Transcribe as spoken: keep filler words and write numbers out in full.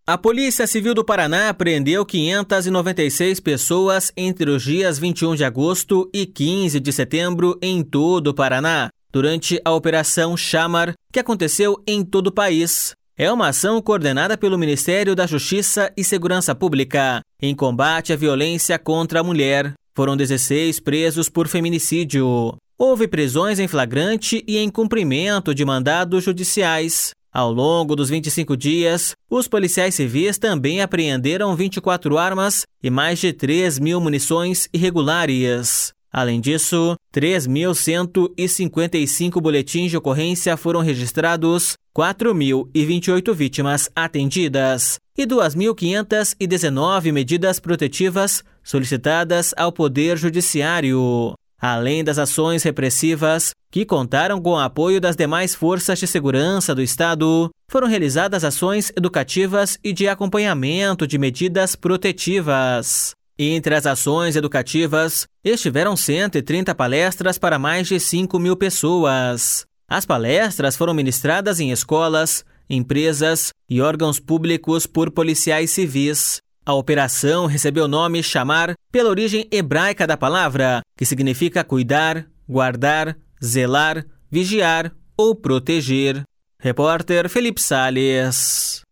A Polícia Civil do Paraná apreendeu quinhentas e noventa e seis pessoas entre os dias vinte e um de agosto e quinze de setembro em todo o Paraná, durante a Operação Chamar, que aconteceu em todo o país. É uma ação coordenada pelo Ministério da Justiça e Segurança Pública, em combate à violência contra a mulher. Foram dezesseis presos por feminicídio. Houve prisões em flagrante e em cumprimento de mandados judiciais. Ao longo dos vinte e cinco dias, os policiais civis também apreenderam vinte e quatro armas e mais de três mil munições irregulares. Além disso, três mil cento e cinquenta e cinco boletins de ocorrência foram registrados, quatro mil e vinte e oito vítimas atendidas e duas mil quinhentas e dezenove medidas protetivas solicitadas ao Poder Judiciário. Além das ações repressivas, que contaram com o apoio das demais forças de segurança do Estado, foram realizadas ações educativas e de acompanhamento de medidas protetivas. Entre as ações educativas, estiveram cento e trinta palestras para mais de cinco mil pessoas. As palestras foram ministradas em escolas, empresas e órgãos públicos por policiais civis. A operação recebeu o nome Chamar pela origem hebraica da palavra, que significa cuidar, guardar, zelar, vigiar ou proteger. Repórter Felipe Salles.